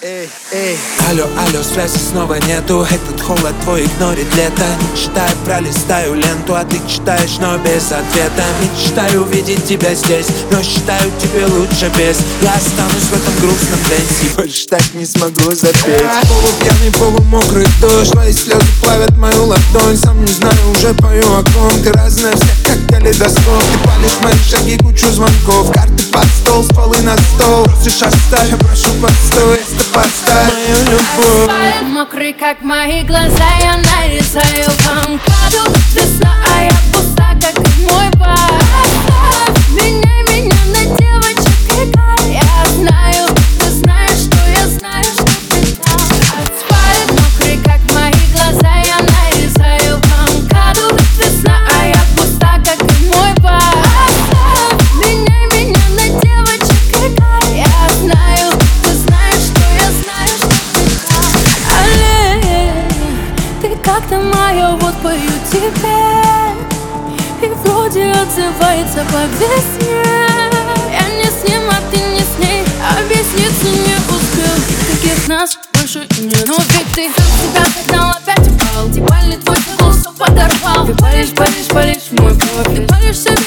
Алло, алло, связи снова нету. Этот холод твой игнорит лето. Не читаю, пролистаю ленту, а ты читаешь, но без ответа. Мечтаю увидеть тебя здесь, но считаю, тебе лучше без. Я останусь в этом грустном дэнсе, больше так не смогу запеть. Полупьяный, полумокрый дождь, твои слезы плавят мою ладонь. Сам не знаю, уже пою о ком. Ты разная вся, как калейдоскоп. Ты палишь мои шаги, кучу звонков. Карты под стол, стволы на стол. Просишь оставь, я прошу постой. Поставь мою любовь. Асфальт мокрый, как мои глаза. Я нарезаю МКАДу. Весна, а я пуста, как и мой бар. Меняй меня на девочек и гай. Я знаю, ты знаешь, что я знаю, что ты там. Асфальт мокрый, как мои глаза. Я нарезаю МКАДу. Весна, а я пуста, как и мой бар. Меняй меня на девочек и гай. Я знаю, ты знаешь, что я знаю, что ты там. Алле, ты как-то моя, вот пою тебе. И вроде отзывается по весне. Я не с ним, а ты не с ней. Объясниться не успел. Таких нас больше нет. Но ведь ты сам себя догнал, опять упал. Дебальный твой голос подорвал. Ты палишь, палишь, палишь мой кровь. Ты палишь себя.